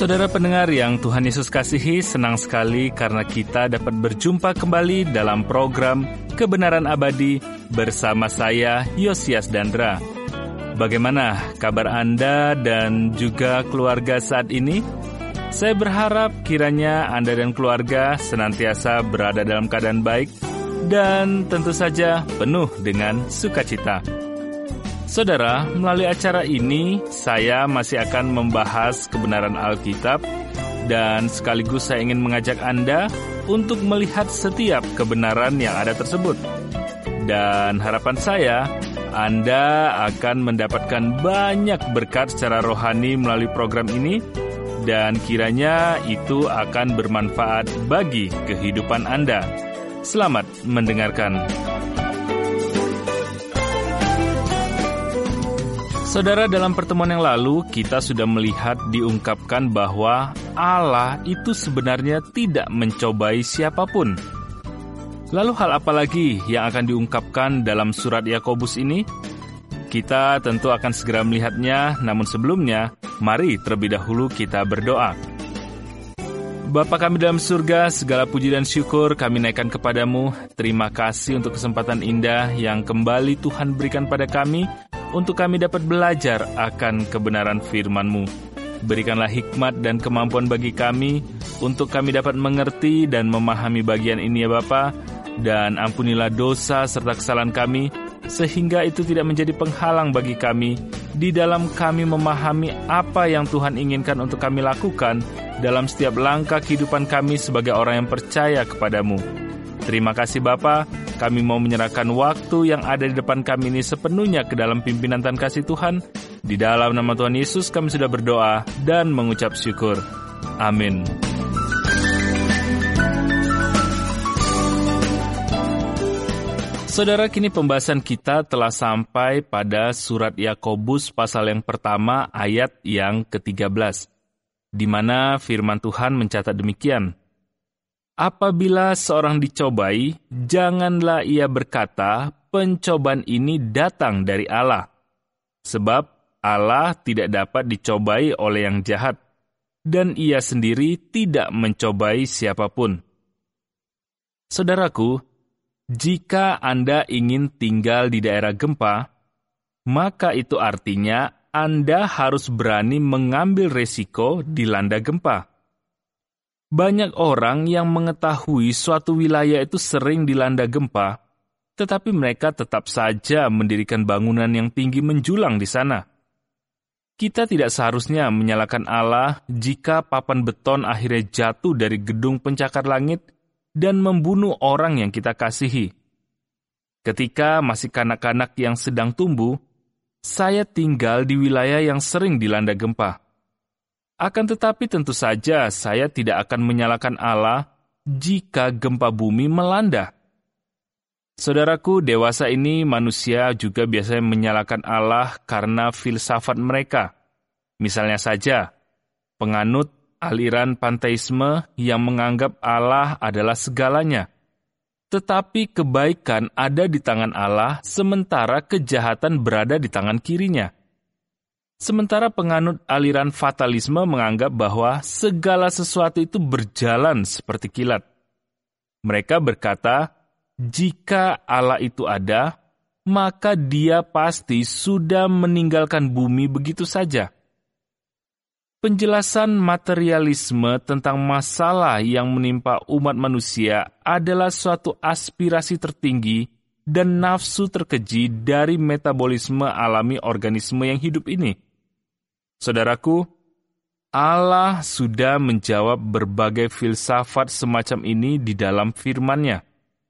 Saudara pendengar yang Tuhan Yesus kasihi, senang sekali karena kita dapat berjumpa kembali dalam program Kebenaran Abadi bersama saya, Yosias Dandra. Bagaimana kabar Anda dan juga keluarga saat ini? Saya berharap kiranya Anda dan keluarga senantiasa berada dalam keadaan baik dan tentu saja penuh dengan sukacita. Saudara, melalui acara ini, saya masih akan membahas kebenaran Alkitab dan sekaligus saya ingin mengajak Anda untuk melihat setiap kebenaran yang ada tersebut. Dan harapan saya, Anda akan mendapatkan banyak berkat secara rohani melalui program ini dan kiranya itu akan bermanfaat bagi kehidupan Anda. Selamat mendengarkan. Saudara, dalam pertemuan yang lalu, kita sudah melihat diungkapkan bahwa Allah itu sebenarnya tidak mencobai siapapun. Lalu hal apa lagi yang akan diungkapkan dalam surat Yakobus ini? Kita tentu akan segera melihatnya, namun sebelumnya, mari terlebih dahulu kita berdoa. Bapa kami dalam surga, segala puji dan syukur kami naikkan kepadamu. Terima kasih untuk kesempatan indah yang kembali Tuhan berikan pada kami, untuk kami dapat belajar akan kebenaran firman-Mu. Berikanlah hikmat dan kemampuan bagi kami, untuk kami dapat mengerti dan memahami bagian ini ya Bapa, dan ampunilah dosa serta kesalahan kami, sehingga itu tidak menjadi penghalang bagi kami, di dalam kami memahami apa yang Tuhan inginkan untuk kami lakukan, dalam setiap langkah kehidupan kami sebagai orang yang percaya kepadamu. Terima kasih Bapa. Kami mau menyerahkan waktu yang ada di depan kami ini sepenuhnya ke dalam pimpinan dan kasih Tuhan. Di dalam nama Tuhan Yesus kami sudah berdoa dan mengucap syukur. Amin. Saudara, kini pembahasan kita telah sampai pada surat Yakobus pasal yang pertama ayat yang ke-13, di mana firman Tuhan mencatat demikian. Apabila seorang dicobai, janganlah ia berkata, pencobaan ini datang dari Allah. Sebab Allah tidak dapat dicobai oleh yang jahat, dan ia sendiri tidak mencobai siapapun. Saudaraku, jika Anda ingin tinggal di daerah gempa, maka itu artinya Anda harus berani mengambil resiko dilanda gempa. Banyak orang yang mengetahui suatu wilayah itu sering dilanda gempa, tetapi mereka tetap saja mendirikan bangunan yang tinggi menjulang di sana. Kita tidak seharusnya menyalahkan Allah jika papan beton akhirnya jatuh dari gedung pencakar langit dan membunuh orang yang kita kasihi. Ketika masih kanak-kanak yang sedang tumbuh, saya tinggal di wilayah yang sering dilanda gempa. Akan tetapi tentu saja saya tidak akan menyalahkan Allah jika gempa bumi melanda. Saudaraku, dewasa ini manusia juga biasanya menyalahkan Allah karena filsafat mereka. Misalnya saja, penganut aliran panteisme yang menganggap Allah adalah segalanya. Tetapi kebaikan ada di tangan Allah, sementara kejahatan berada di tangan kirinya. Sementara penganut aliran fatalisme menganggap bahwa segala sesuatu itu berjalan seperti kilat. Mereka berkata, jika Allah itu ada, maka Dia pasti sudah meninggalkan bumi begitu saja. Penjelasan materialisme tentang masalah yang menimpa umat manusia adalah suatu aspirasi tertinggi dan nafsu terkeji dari metabolisme alami organisme yang hidup ini. Saudaraku, Allah sudah menjawab berbagai filsafat semacam ini di dalam firman-Nya.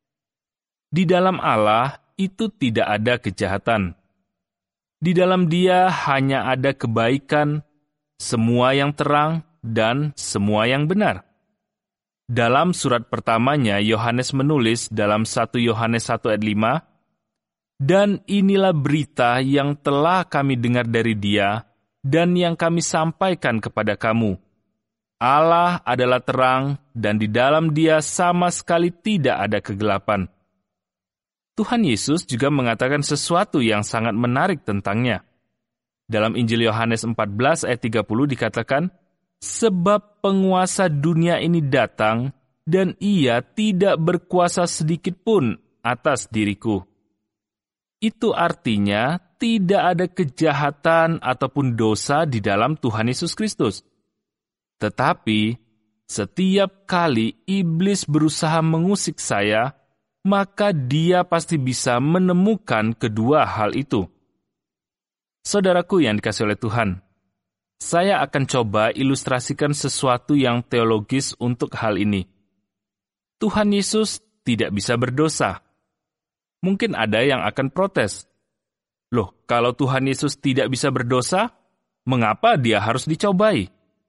Di dalam Allah itu tidak ada kejahatan. Di dalam Dia hanya ada kebaikan, semua yang terang, dan semua yang benar. Dalam surat pertamanya, Yohanes menulis dalam 1 Yohanes 1 ayat 5, dan inilah berita yang telah kami dengar dari Dia, dan yang kami sampaikan kepada kamu. Allah adalah terang, dan di dalam Dia sama sekali tidak ada kegelapan. Tuhan Yesus juga mengatakan sesuatu yang sangat menarik tentangnya. Dalam Injil Yohanes 14 ayat 30 dikatakan, sebab penguasa dunia ini datang, dan ia tidak berkuasa sedikit pun atas diriku. Itu artinya tidak ada kejahatan ataupun dosa di dalam Tuhan Yesus Kristus. Tetapi, setiap kali iblis berusaha mengusik saya, maka dia pasti bisa menemukan kedua hal itu. Saudaraku yang dikasihi oleh Tuhan, saya akan coba ilustrasikan sesuatu yang teologis untuk hal ini. Tuhan Yesus tidak bisa berdosa. Mungkin ada yang akan protes. Loh, kalau Tuhan Yesus tidak bisa berdosa, mengapa dia harus dicobai?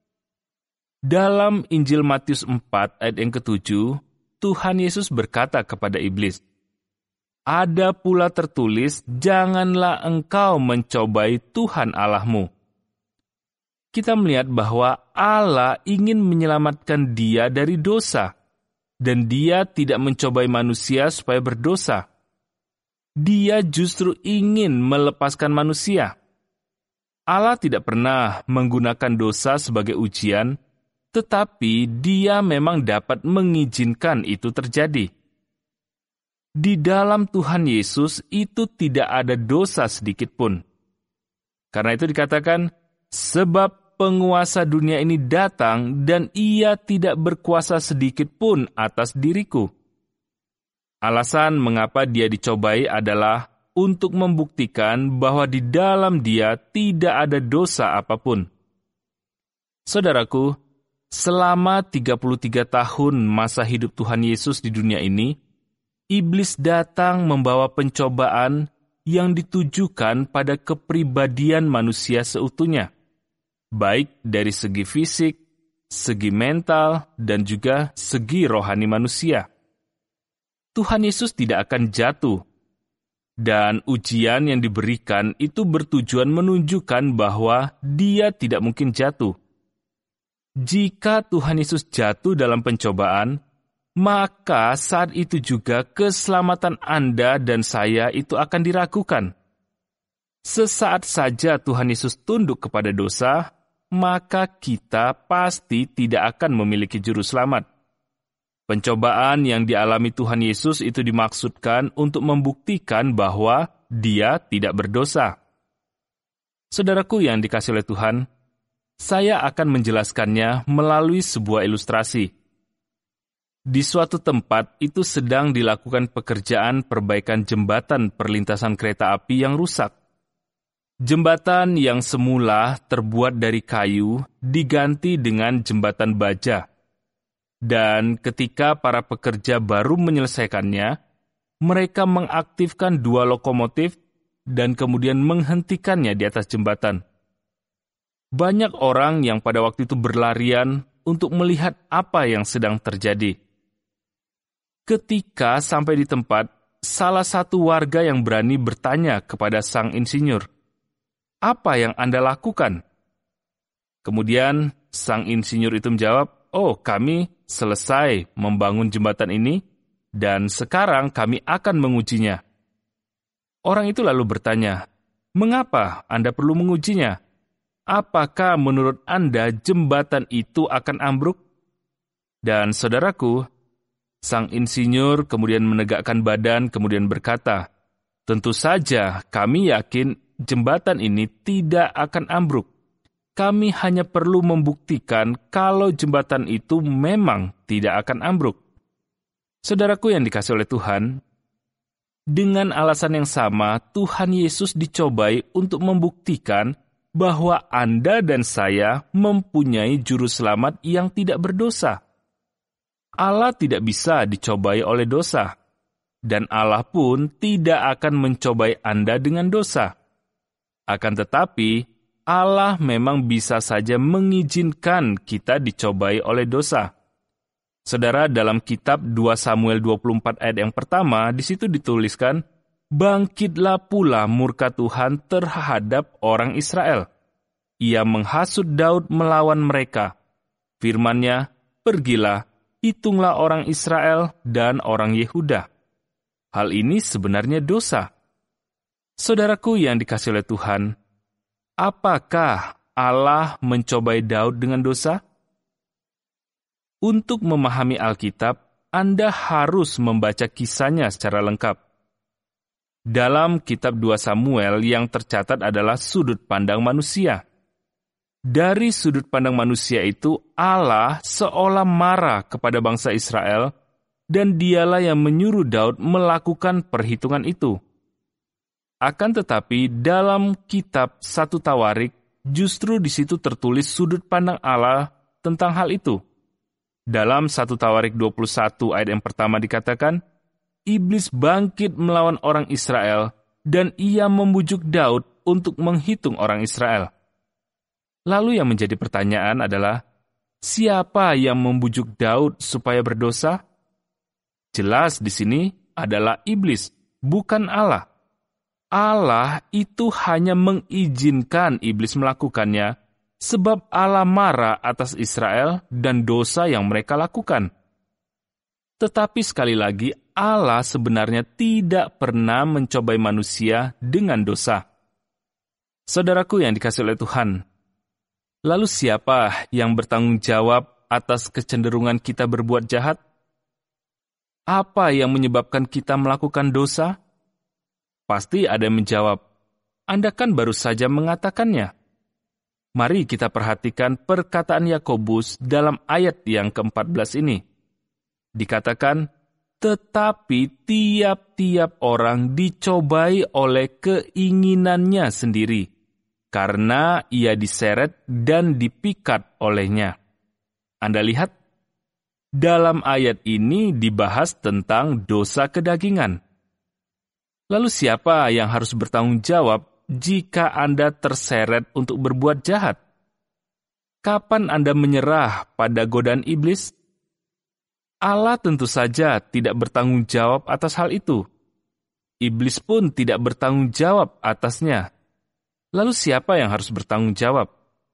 Dalam Injil Matius 4 ayat yang ke-7, Tuhan Yesus berkata kepada iblis, "Ada pula tertulis, janganlah engkau mencobai Tuhan Allahmu." Kita melihat bahwa Allah ingin menyelamatkan dia dari dosa, dan dia tidak mencobai manusia supaya berdosa. Dia justru ingin melepaskan manusia. Allah tidak pernah menggunakan dosa sebagai ujian, tetapi dia memang dapat mengizinkan itu terjadi. Di dalam Tuhan Yesus itu tidak ada dosa sedikit pun. Karena itu dikatakan, sebab penguasa dunia ini datang dan ia tidak berkuasa sedikit pun atas diriku. Alasan mengapa dia dicobai adalah untuk membuktikan bahwa di dalam dia tidak ada dosa apapun. Saudaraku, selama 33 tahun masa hidup Tuhan Yesus di dunia ini, iblis datang membawa pencobaan yang ditujukan pada kepribadian manusia seutuhnya, baik dari segi fisik, segi mental, dan juga segi rohani manusia. Tuhan Yesus tidak akan jatuh, dan ujian yang diberikan itu bertujuan menunjukkan bahwa dia tidak mungkin jatuh. Jika Tuhan Yesus jatuh dalam pencobaan, maka saat itu juga keselamatan Anda dan saya itu akan diragukan. Sesaat saja Tuhan Yesus tunduk kepada dosa, maka kita pasti tidak akan memiliki juru selamat. Pencobaan yang dialami Tuhan Yesus itu dimaksudkan untuk membuktikan bahwa dia tidak berdosa. Saudaraku yang dikasihi oleh Tuhan, saya akan menjelaskannya melalui sebuah ilustrasi. Di suatu tempat itu sedang dilakukan pekerjaan perbaikan jembatan perlintasan kereta api yang rusak. Jembatan yang semula terbuat dari kayu diganti dengan jembatan baja. Dan ketika para pekerja baru menyelesaikannya, mereka mengaktifkan 2 lokomotif dan kemudian menghentikannya di atas jembatan. Banyak orang yang pada waktu itu berlarian untuk melihat apa yang sedang terjadi. Ketika sampai di tempat, salah satu warga yang berani bertanya kepada sang insinyur, "Apa yang Anda lakukan?" Kemudian sang insinyur itu menjawab, "Oh, kami selesai membangun jembatan ini, dan sekarang kami akan mengujinya." Orang itu lalu bertanya, "Mengapa Anda perlu mengujinya? Apakah menurut Anda jembatan itu akan ambruk?" Dan saudaraku, sang insinyur kemudian menegakkan badan, kemudian berkata, "Tentu saja kami yakin jembatan ini tidak akan ambruk. Kami hanya perlu membuktikan kalau jembatan itu memang tidak akan ambruk." Saudaraku yang dikasihi oleh Tuhan, dengan alasan yang sama, Tuhan Yesus dicobai untuk membuktikan bahwa Anda dan saya mempunyai juru selamat yang tidak berdosa. Allah tidak bisa dicobai oleh dosa, dan Allah pun tidak akan mencobai Anda dengan dosa. Akan tetapi, Allah memang bisa saja mengizinkan kita dicobai oleh dosa. Saudara, dalam kitab 2 Samuel 24 ayat yang pertama, di situ dituliskan, "Bangkitlah pula murka Tuhan terhadap orang Israel. Ia menghasut Daud melawan mereka. Firman-Nya, pergilah, hitunglah orang Israel dan orang Yehuda." Hal ini sebenarnya dosa. Saudaraku yang dikasihi oleh Tuhan, apakah Allah mencobai Daud dengan dosa? Untuk memahami Alkitab, Anda harus membaca kisahnya secara lengkap. Dalam kitab 2 Samuel yang tercatat adalah sudut pandang manusia. Dari sudut pandang manusia itu, Allah seolah marah kepada bangsa Israel, dan dialah yang menyuruh Daud melakukan perhitungan itu. Akan tetapi, dalam kitab 1 Tawarik, justru di situ tertulis sudut pandang Allah tentang hal itu. Dalam 1 Tawarik 21 ayat yang pertama dikatakan, Iblis bangkit melawan orang Israel, dan ia membujuk Daud untuk menghitung orang Israel. Lalu yang menjadi pertanyaan adalah, siapa yang membujuk Daud supaya berdosa? Jelas di sini adalah iblis, bukan Allah. Allah itu hanya mengizinkan iblis melakukannya, sebab Allah marah atas Israel dan dosa yang mereka lakukan. Tetapi sekali lagi, Allah sebenarnya tidak pernah mencobai manusia dengan dosa. Saudaraku yang dikasihi oleh Tuhan, lalu siapa yang bertanggung jawab atas kecenderungan kita berbuat jahat? Apa yang menyebabkan kita melakukan dosa? Pasti ada yang menjawab, Anda kan baru saja mengatakannya. Mari kita perhatikan perkataan Yakobus dalam ayat yang ke-14 ini. Dikatakan, tetapi tiap-tiap orang dicobai oleh keinginannya sendiri, karena ia diseret dan dipikat olehnya. Anda lihat, dalam ayat ini dibahas tentang dosa kedagingan. Lalu siapa yang harus bertanggung jawab jika Anda terseret untuk berbuat jahat? Kapan Anda menyerah pada godaan iblis? Allah tentu saja tidak bertanggung jawab atas hal itu. Iblis pun tidak bertanggung jawab atasnya. Lalu siapa yang harus bertanggung jawab?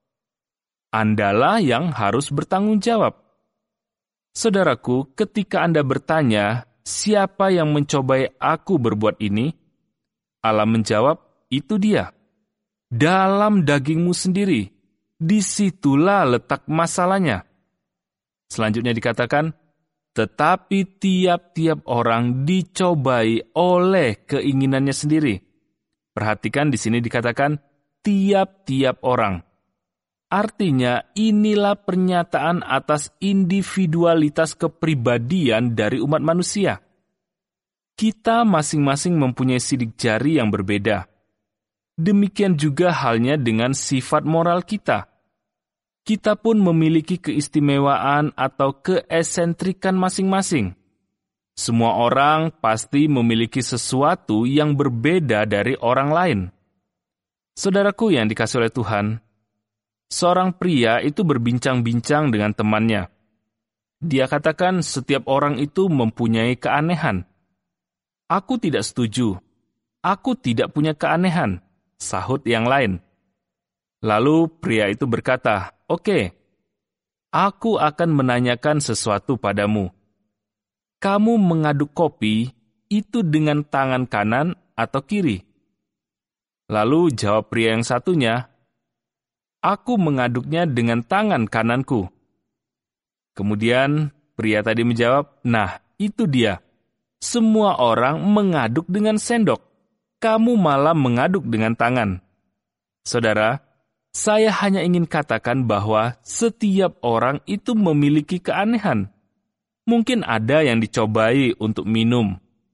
Andalah yang harus bertanggung jawab. Saudaraku, ketika Anda bertanya, siapa yang mencobai aku berbuat ini? Allah menjawab, itu dia. Dalam dagingmu sendiri, disitulah letak masalahnya. Selanjutnya dikatakan, tetapi tiap-tiap orang dicobai oleh keinginannya sendiri. Perhatikan di sini dikatakan, tiap-tiap orang. Artinya, inilah pernyataan atas individualitas kepribadian dari umat manusia. Kita masing-masing mempunyai sidik jari yang berbeda. Demikian juga halnya dengan sifat moral kita. Kita pun memiliki keistimewaan atau keesentrikan masing-masing. Semua orang pasti memiliki sesuatu yang berbeda dari orang lain. Saudaraku yang dikasihi oleh Tuhan, seorang pria itu berbincang-bincang dengan temannya. Dia katakan setiap orang itu mempunyai keanehan. Aku tidak setuju. Aku tidak punya keanehan, sahut yang lain. Lalu pria itu berkata, Oke, aku akan menanyakan sesuatu padamu. Kamu mengaduk kopi itu dengan tangan kanan atau kiri? Lalu jawab pria yang satunya, Aku mengaduknya dengan tangan kananku. Kemudian pria tadi menjawab, Nah, itu dia. Semua orang mengaduk dengan sendok. Kamu malah mengaduk dengan tangan. Saudara, saya hanya ingin katakan bahwa setiap orang itu memiliki keanehan. Mungkin ada yang dicobai untuk minum.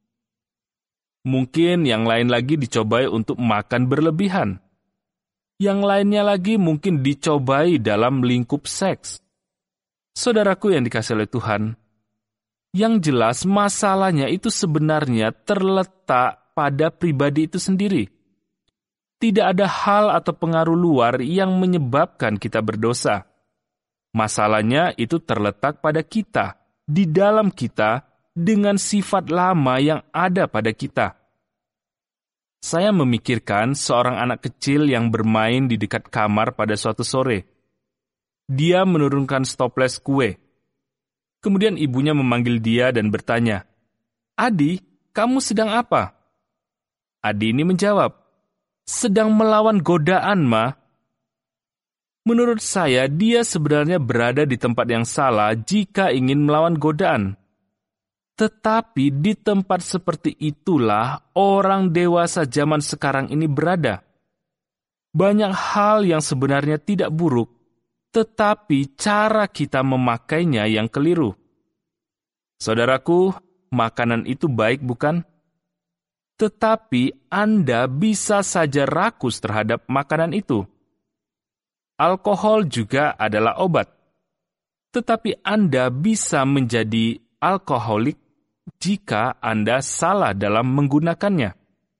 Mungkin yang lain lagi dicobai untuk makan berlebihan. Yang lainnya lagi mungkin dicobai dalam lingkup seks. Saudaraku yang dikasihi oleh Tuhan, yang jelas masalahnya itu sebenarnya terletak pada pribadi itu sendiri. Tidak ada hal atau pengaruh luar yang menyebabkan kita berdosa. Masalahnya itu terletak pada kita, di dalam kita, dengan sifat lama yang ada pada kita. Saya memikirkan seorang anak kecil yang bermain di dekat kamar pada suatu sore. Dia menurunkan stoples kue. Kemudian ibunya memanggil dia dan bertanya, Adi, kamu sedang apa? Adi ini menjawab, sedang melawan godaan, Ma. Menurut saya, dia sebenarnya berada di tempat yang salah jika ingin melawan godaan. Tetapi di tempat seperti itulah orang dewasa zaman sekarang ini berada. Banyak hal yang sebenarnya tidak buruk, tetapi cara kita memakainya yang keliru. Saudaraku, makanan itu baik bukan? Tetapi Anda bisa saja rakus terhadap makanan itu. Alkohol juga adalah obat. Tetapi Anda bisa menjadi alkoholik jika Anda salah dalam menggunakannya.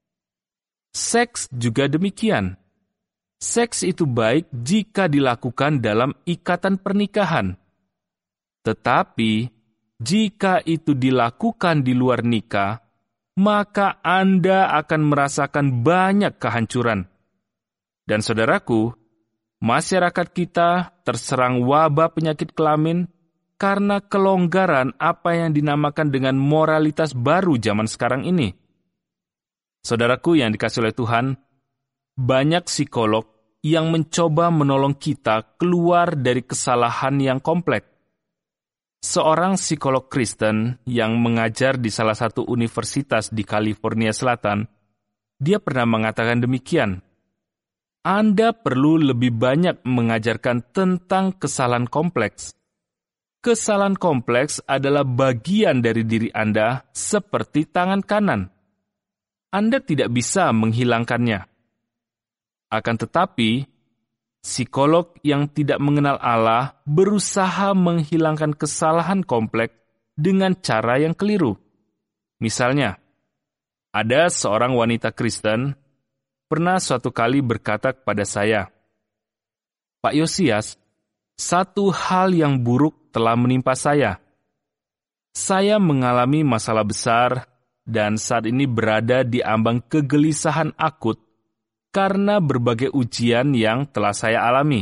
Seks juga demikian. Seks itu baik jika dilakukan dalam ikatan pernikahan. Tetapi, jika itu dilakukan di luar nikah, maka Anda akan merasakan banyak kehancuran. Dan saudaraku, masyarakat kita terserang wabah penyakit kelamin karena kelonggaran apa yang dinamakan dengan moralitas baru zaman sekarang ini. Saudaraku yang dikasihi oleh Tuhan, banyak psikolog yang mencoba menolong kita keluar dari kesalahan yang kompleks. Seorang psikolog Kristen yang mengajar di salah satu universitas di California Selatan, dia pernah mengatakan demikian, Anda perlu lebih banyak mengajarkan tentang kesalahan kompleks. Kesalahan kompleks adalah bagian dari diri Anda seperti tangan kanan. Anda tidak bisa menghilangkannya. Akan tetapi, psikolog yang tidak mengenal Allah berusaha menghilangkan kesalahan kompleks dengan cara yang keliru. Misalnya, ada seorang wanita Kristen pernah suatu kali berkata kepada saya, Pak Yosias, satu hal yang buruk telah menimpa saya. Saya mengalami masalah besar dan saat ini berada di ambang kegelisahan akut karena berbagai ujian yang telah saya alami.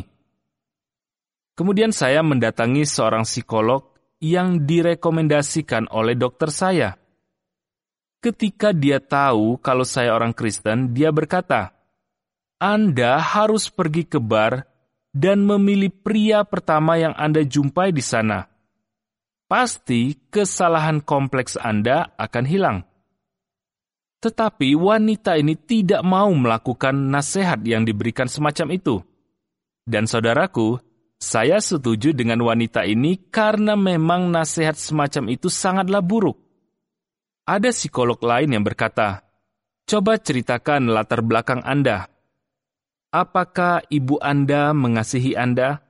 Kemudian saya mendatangi seorang psikolog yang direkomendasikan oleh dokter saya. Ketika dia tahu kalau saya orang Kristen, dia berkata, Anda harus pergi ke bar dan memilih pria pertama yang Anda jumpai di sana. Pasti kesalahan kompleks Anda akan hilang. Tetapi wanita ini tidak mau melakukan nasihat yang diberikan semacam itu. Dan saudaraku, saya setuju dengan wanita ini karena memang nasihat semacam itu sangatlah buruk. Ada psikolog lain yang berkata, coba ceritakan latar belakang Anda. Apakah ibu Anda mengasihi Anda?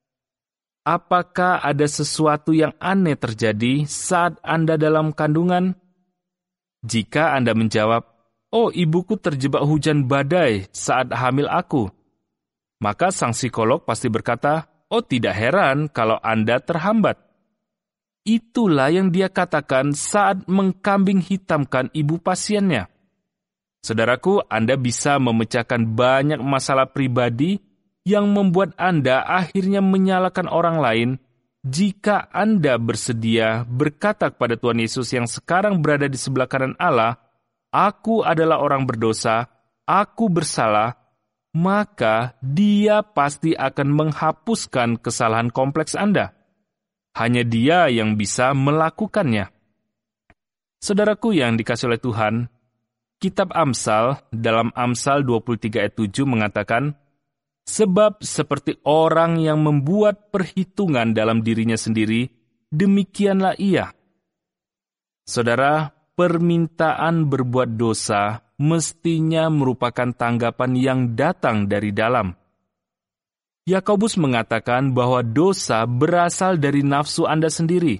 Apakah ada sesuatu yang aneh terjadi saat Anda dalam kandungan? Jika Anda menjawab, oh ibuku terjebak hujan badai saat hamil aku, maka sang psikolog pasti berkata, oh tidak heran kalau Anda terhambat. Itulah yang dia katakan saat mengkambing hitamkan ibu pasiennya. Saudaraku, Anda bisa memecahkan banyak masalah pribadi yang membuat Anda akhirnya menyalahkan orang lain jika Anda bersedia berkata kepada Tuhan Yesus yang sekarang berada di sebelah kanan Allah, aku adalah orang berdosa, aku bersalah, maka Dia pasti akan menghapuskan kesalahan kompleks Anda. Hanya Dia yang bisa melakukannya. Saudaraku yang dikasihi oleh Tuhan, Kitab Amsal dalam Amsal 23 ayat 7 mengatakan, sebab seperti orang yang membuat perhitungan dalam dirinya sendiri, demikianlah ia. Saudara, permintaan berbuat dosa mestinya merupakan tanggapan yang datang dari dalam. Yakobus mengatakan bahwa dosa berasal dari nafsu Anda sendiri.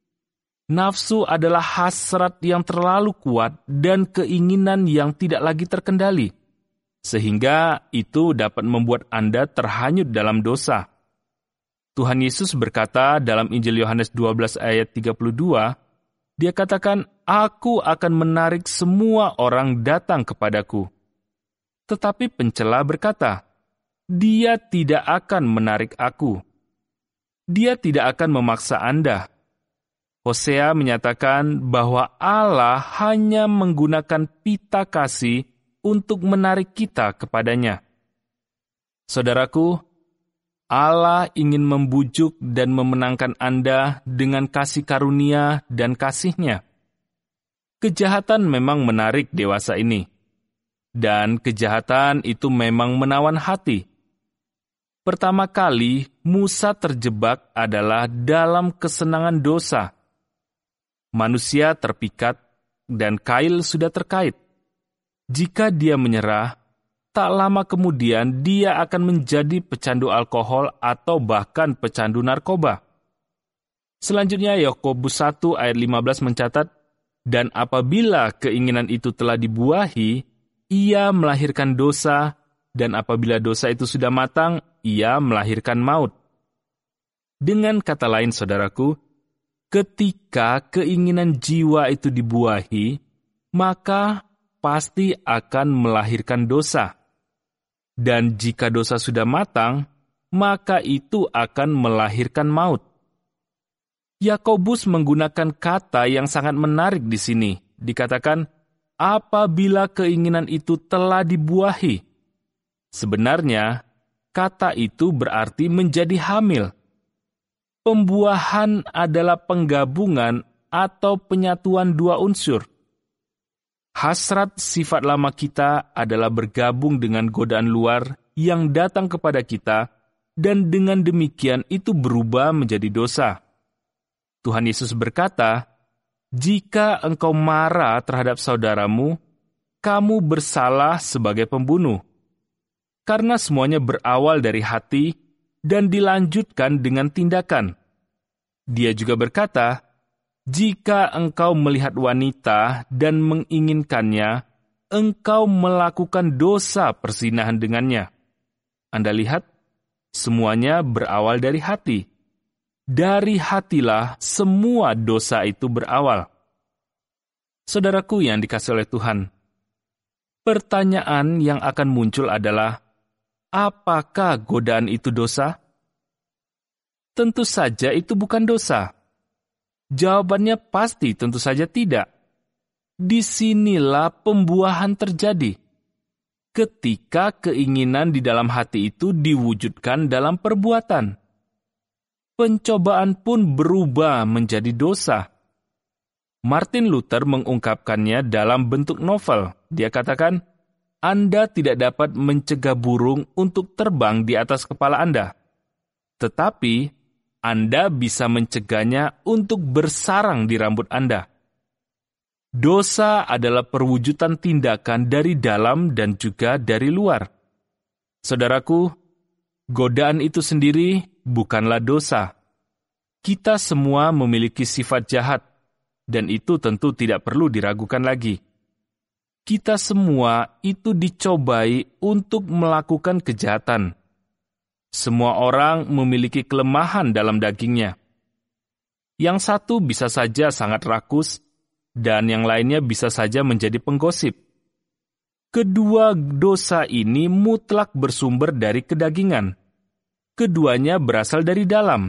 Nafsu adalah hasrat yang terlalu kuat dan keinginan yang tidak lagi terkendali, sehingga itu dapat membuat Anda terhanyut dalam dosa. Tuhan Yesus berkata dalam Injil Yohanes 12 ayat 32, Dia katakan, Aku akan menarik semua orang datang kepadaku. Tetapi pencela berkata, Dia tidak akan menarik aku. Dia tidak akan memaksa Anda. Hosea menyatakan bahwa Allah hanya menggunakan pita kasih untuk menarik kita kepadanya. Saudaraku, Allah ingin membujuk dan memenangkan Anda dengan kasih karunia dan kasih-Nya. Kejahatan memang menarik dewasa ini, dan kejahatan itu memang menawan hati. Pertama kali Musa terjebak adalah dalam kesenangan dosa. Manusia terpikat dan kail sudah terkait. Jika dia menyerah, tak lama kemudian dia akan menjadi pecandu alkohol atau bahkan pecandu narkoba. Selanjutnya Yakobus 1 ayat 15 mencatat, dan apabila keinginan itu telah dibuahi, ia melahirkan dosa, dan apabila dosa itu sudah matang, ia melahirkan maut. Dengan kata lain, saudaraku, ketika keinginan jiwa itu dibuahi, maka pasti akan melahirkan dosa. Dan jika dosa sudah matang, maka itu akan melahirkan maut. Yakobus menggunakan kata yang sangat menarik di sini. Dikatakan, apabila keinginan itu telah dibuahi. Sebenarnya, kata itu berarti menjadi hamil. Pembuahan adalah penggabungan atau penyatuan dua unsur. Hasrat sifat lama kita adalah bergabung dengan godaan luar yang datang kepada kita, dan dengan demikian itu berubah menjadi dosa. Tuhan Yesus berkata, jika engkau marah terhadap saudaramu, kamu bersalah sebagai pembunuh. Karena semuanya berawal dari hati dan dilanjutkan dengan tindakan. Dia juga berkata, jika engkau melihat wanita dan menginginkannya, engkau melakukan dosa perzinahan dengannya. Anda lihat, semuanya berawal dari hati. Dari hatilah semua dosa itu berawal. Saudaraku yang dikasihi oleh Tuhan, pertanyaan yang akan muncul adalah, apakah godaan itu dosa? Tentu saja itu bukan dosa. Jawabannya pasti tentu saja tidak. Disinilah pembuahan terjadi. Ketika keinginan di dalam hati itu diwujudkan dalam perbuatan. Pencobaan pun berubah menjadi dosa. Martin Luther mengungkapkannya dalam bentuk novel. Dia katakan, Anda tidak dapat mencegah burung untuk terbang di atas kepala Anda. Tetapi, Anda bisa mencegahnya untuk bersarang di rambut Anda. Dosa adalah perwujudan tindakan dari dalam dan juga dari luar. Saudaraku, godaan itu sendiri bukanlah dosa. Kita semua memiliki sifat jahat, dan itu tentu tidak perlu diragukan lagi. Kita semua itu dicobai untuk melakukan kejahatan. Semua orang memiliki kelemahan dalam dagingnya. Yang satu bisa saja sangat rakus, dan yang lainnya bisa saja menjadi penggosip. Kedua dosa ini mutlak bersumber dari kedagingan. Keduanya berasal dari dalam.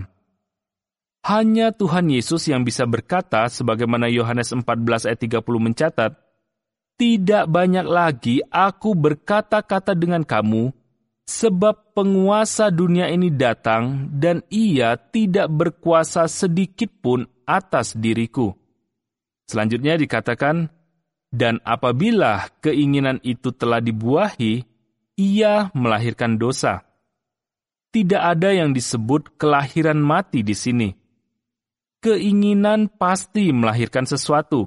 Hanya Tuhan Yesus yang bisa berkata, sebagaimana Yohanes 14 ayat 30 mencatat, tidak banyak lagi aku berkata-kata dengan kamu, sebab penguasa dunia ini datang, dan ia tidak berkuasa sedikit pun atas diriku. Selanjutnya dikatakan, dan apabila keinginan itu telah dibuahi, ia melahirkan dosa. Tidak ada yang disebut kelahiran mati di sini. Keinginan pasti melahirkan sesuatu.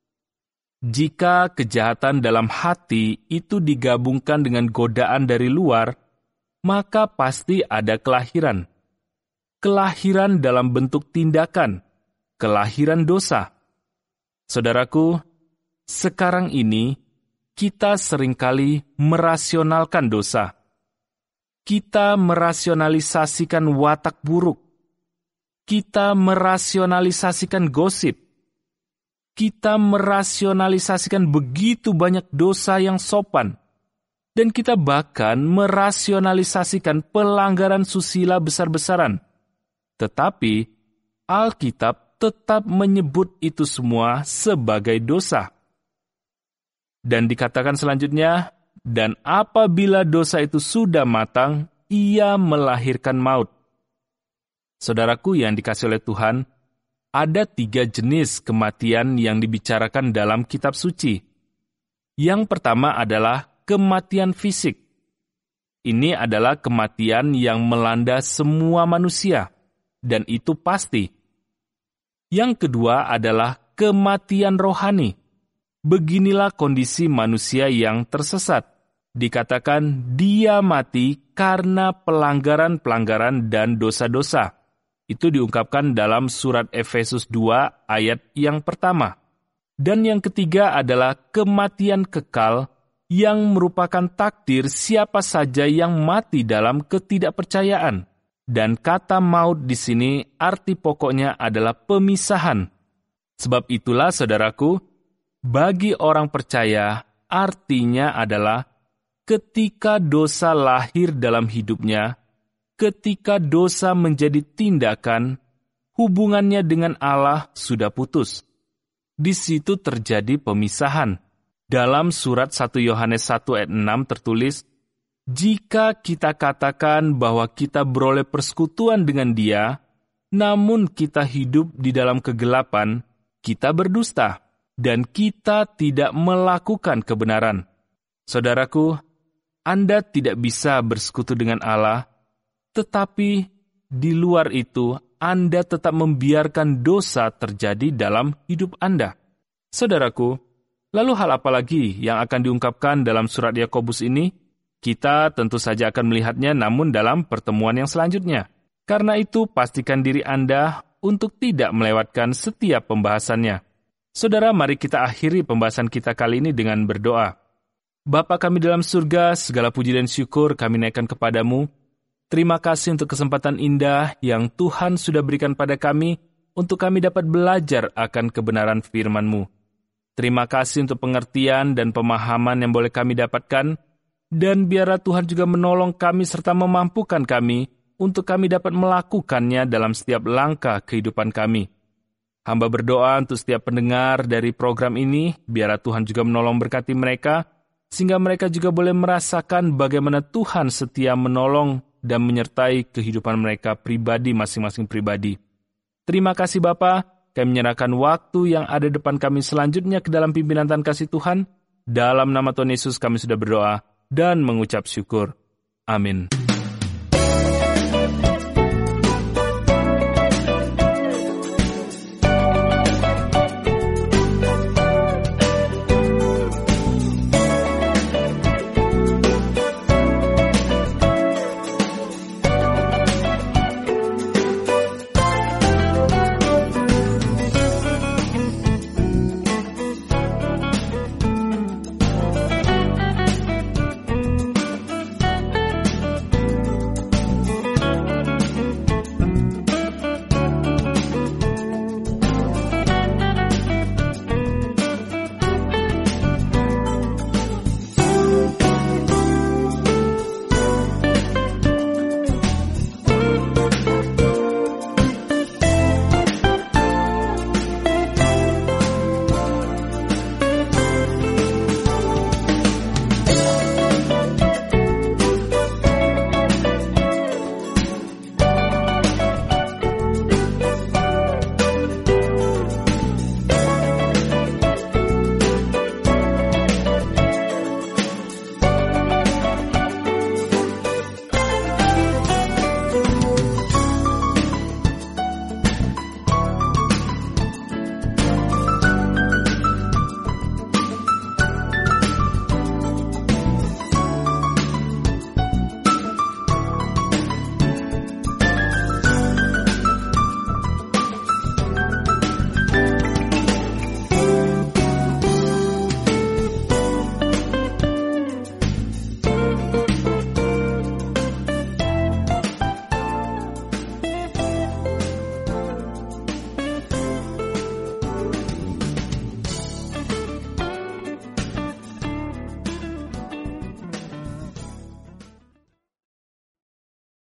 Jika kejahatan dalam hati itu digabungkan dengan godaan dari luar, maka pasti ada kelahiran. Kelahiran dalam bentuk tindakan, kelahiran dosa. Saudaraku, sekarang ini kita seringkali merasionalkan dosa. Kita merasionalisasikan watak buruk. Kita merasionalisasikan gosip. Kita merasionalisasikan begitu banyak dosa yang sopan. Dan kita bahkan merasionalisasikan pelanggaran susila besar-besaran. Tetapi, Alkitab tetap menyebut itu semua sebagai dosa. Dan dikatakan selanjutnya, dan apabila dosa itu sudah matang, ia melahirkan maut. Saudaraku yang dikasihi oleh Tuhan, ada 3 jenis kematian yang dibicarakan dalam kitab suci. Yang pertama adalah kematian fisik. Ini adalah kematian yang melanda semua manusia, dan itu pasti. Yang kedua adalah kematian rohani. Beginilah kondisi manusia yang tersesat. Dikatakan dia mati karena pelanggaran-pelanggaran dan dosa-dosa. Itu diungkapkan dalam surat Efesus 2 ayat yang pertama. Dan yang ketiga adalah kematian kekal yang merupakan takdir siapa saja yang mati dalam ketidakpercayaan. Dan kata maut di sini arti pokoknya adalah pemisahan. Sebab itulah saudaraku, bagi orang percaya artinya adalah ketika dosa lahir dalam hidupnya, ketika dosa menjadi tindakan, hubungannya dengan Allah sudah putus. Di situ terjadi pemisahan. Dalam surat 1 Yohanes 1 ayat 6 tertulis, jika kita katakan bahwa kita beroleh persekutuan dengan Dia, namun kita hidup di dalam kegelapan, kita berdusta, dan kita tidak melakukan kebenaran. Saudaraku, Anda tidak bisa bersekutu dengan Allah, tetapi di luar itu Anda tetap membiarkan dosa terjadi dalam hidup Anda. Saudaraku, lalu hal apa lagi yang akan diungkapkan dalam surat Yakobus ini? Kita tentu saja akan melihatnya namun dalam pertemuan yang selanjutnya. Karena itu, pastikan diri Anda untuk tidak melewatkan setiap pembahasannya. Saudara, mari kita akhiri pembahasan kita kali ini dengan berdoa. Bapa kami dalam surga, segala puji dan syukur kami naikkan kepadamu. Terima kasih untuk kesempatan indah yang Tuhan sudah berikan pada kami untuk kami dapat belajar akan kebenaran firman-Mu. Terima kasih untuk pengertian dan pemahaman yang boleh kami dapatkan, dan biarlah Tuhan juga menolong kami serta memampukan kami untuk kami dapat melakukannya dalam setiap langkah kehidupan kami. Hamba berdoa untuk setiap pendengar dari program ini, biarlah Tuhan juga menolong berkati mereka, sehingga mereka juga boleh merasakan bagaimana Tuhan setia menolong dan menyertai kehidupan mereka pribadi masing-masing pribadi. Terima kasih Bapa, kami menyerahkan waktu yang ada depan kami selanjutnya ke dalam pimpinan Tuhan kasih Tuhan. Dalam nama Tuhan Yesus kami sudah berdoa dan mengucap syukur. Amin.